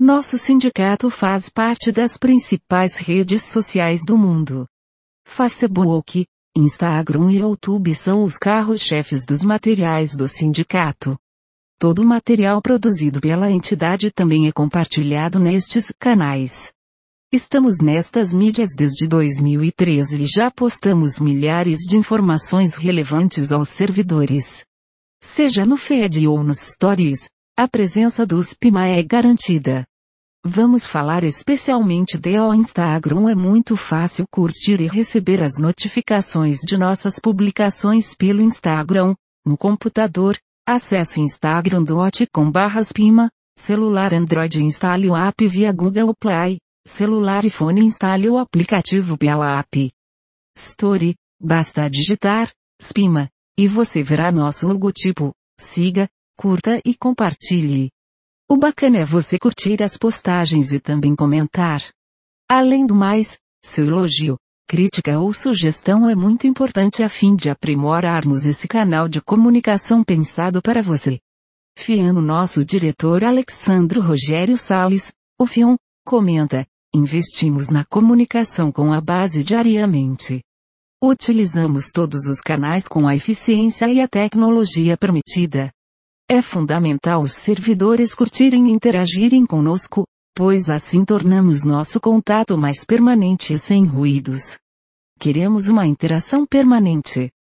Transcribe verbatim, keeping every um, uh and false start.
Nosso sindicato faz parte das principais redes sociais do mundo. Facebook, Instagram e YouTube são os carros-chefes dos materiais do sindicato. Todo o material produzido pela entidade também é compartilhado nestes canais. Estamos nestas mídias desde dois mil e treze e já postamos milhares de informações relevantes aos servidores. Seja no feed ou nos stories, a presença do SPIMA é garantida. Vamos falar especialmente de o Instagram. É muito fácil curtir e receber as notificações de nossas publicações pelo Instagram, no computador. Acesse instagram ponto com barra spima, celular Android instale o app via Google Play, celular iPhone instale o aplicativo pela App Store, basta digitar, SPIMA, e você verá nosso logotipo. Siga, curta e compartilhe. O bacana é você curtir as postagens e também comentar. Além do mais, seu elogio, crítica ou sugestão é muito importante a fim de aprimorarmos esse canal de comunicação pensado para você. Fiano. Nosso diretor Alexandro Rogério Salles, o Fion, comenta: investimos na comunicação com a base diariamente. Utilizamos todos os canais com a eficiência e a tecnologia permitida. É fundamental os servidores curtirem e interagirem conosco, pois assim tornamos nosso contato mais permanente e sem ruídos. Queremos uma interação permanente.